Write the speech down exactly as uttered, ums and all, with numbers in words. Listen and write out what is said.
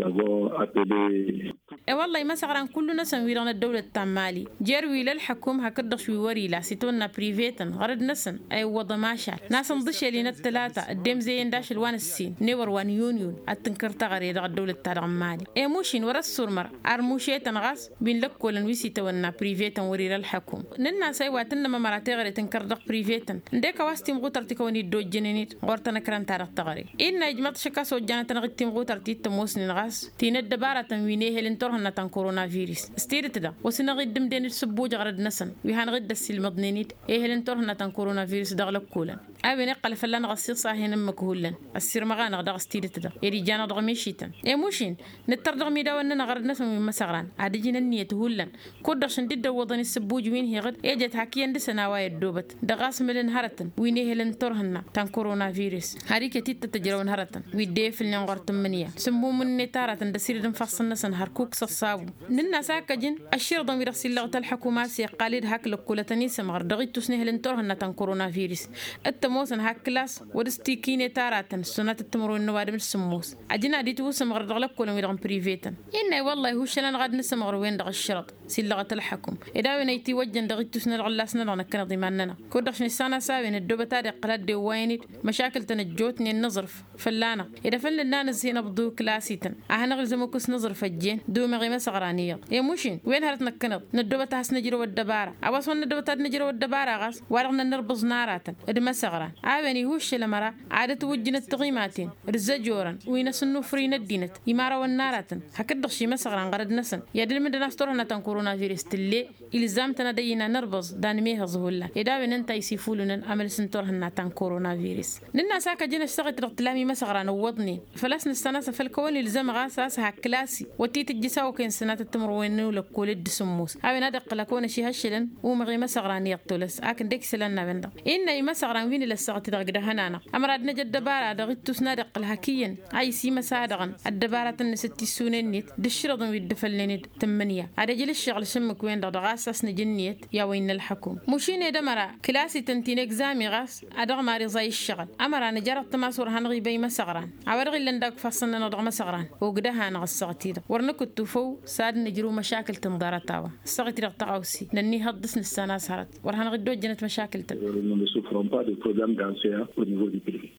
avons appelé. e wallahi masagaran kulluna san wirana dawlat tamali jer wila الحكوم هكذا شوي وري لا سيتونا بريفيتن غرد نسن اي وضع ماشا ناس ندشلين الثلاثه الدم زي نداش الوان السين نيور وان يونيون التنكر تغري دغ الدوله تاع مالي اي موشين ورا السرمر ارموشيتن غاس بين لكولن ويسي تونا بريفيتن وري الحكوم ننا ساي واتن ما مراتي غري تنكر دغ بريفيتن نديك واستي مغوتر تكوني دو جنينيت غورتنا كران تاع تغري ان اجمت شكا سو جانت نغتي مغوتر تي تموسن غاس تين الدباره تنويني هلن تورهنا تن كورونا فيروس استيرت دا وسنا غدم دين السبوج غرد نسن ويهان غد السيل مضنينيت ايه هلن تورهنا تن كورونا فيروس دغلق كولن ابي نقل فلان غسير صاحي نمك هولن السير مغان غدا استيرت دا يري جانا دغ ميشيتن اي موشين نتر دغ ميدا وننا غرد نسن من مسغران عادي جينا النيه هولن كودشن ديد وضن السبوج وين هي غد اجت حكيان دسنا واي دوبت دغاس ملن هرتن وين هلن تورهنا تن كورونا فيروس هاريك تيت تجرون هرتن ويدي في النغرت منيا سمو من نتارة دسير دم فصلنا سن هركوك صصاب ننا ساكجن الشير ضمير رسل لغة الحكومات سي قاليد هاك لكل تنيس مغر دغيت تسنه لنتور هنا تن كورونا فيروس التموسن هاك كلاس ودستيكين تاراتن سنة التمرون نوادم السموس اجينا دي توس مغر دغلك كل ويرغم بريفيتن ان والله هو شلن غاد نسمغر وين دغ الشرط سي لغة الحكوم اذا وينيتي وجن دغيت تسنه الغلاسنا دغنا كن ضماننا كودخ نسانا ساوين الدوبه تاريخ قلاد دي وينيت مشاكل تنجوتني النظرف فلانا اذا فلنا نزينا بدو كلاسيتن اهنا غلزمكوس نظرف الجين دو مغي مسغرانيه يا موشين وين هرتنا كنض ندوبه تاس نجرو الدباره أبغى ندوبه تاد نجرو الدباره غاس ورغنا نربز ناراتن اد مسغران عابني هوش لمرا عاده وجنت تقيماتين رزجورن وين سنو فرين الدينت يمارا والناراتن هكذا شي مسغران غرد نسن يا دل من ناس تورنا تن كورونا فيروس تلي الزامتنا دينا نربز دان ميه زهولا اذا بن انت يسيفولن عمل سنتورنا تن كورونا فيروس لنا ساكا جينا اشتغلت رقتلامي مسغران ووضني فلسنا السنه فالكون الزم غاس كلاسي وتيت الجساو كان سنه التمر وينو لكول الدسموس هاوي نادق لكون شي هشلن ومغي مسغران يقتلس اكن ديكسلنا بند ان مسغران وين لسقت دغ هنانا امراد نجد دبارا دغت سنادق الحكيين اي سي مسادغن الدبارة النستي سوننيت دشرض ويدفلنيت ثمانية هذا جل الشغل سمك وين دغ غاسس نجنيت يا وين الحكوم مشين دمرا كلاسي تنتين اكزامي غاس ادغ ماري زي الشغل امر انا جرت تماسور هنغي بي مسغران عورغي لندق فصلنا دغ مسغران وقدها انا غسقتي ورنكو توفو ساد نجرو مشاكل تنضارتاوا سقتي رقطاوسي لاني هدسن السنه صارت ورهن غدو جنت مشاكل تل.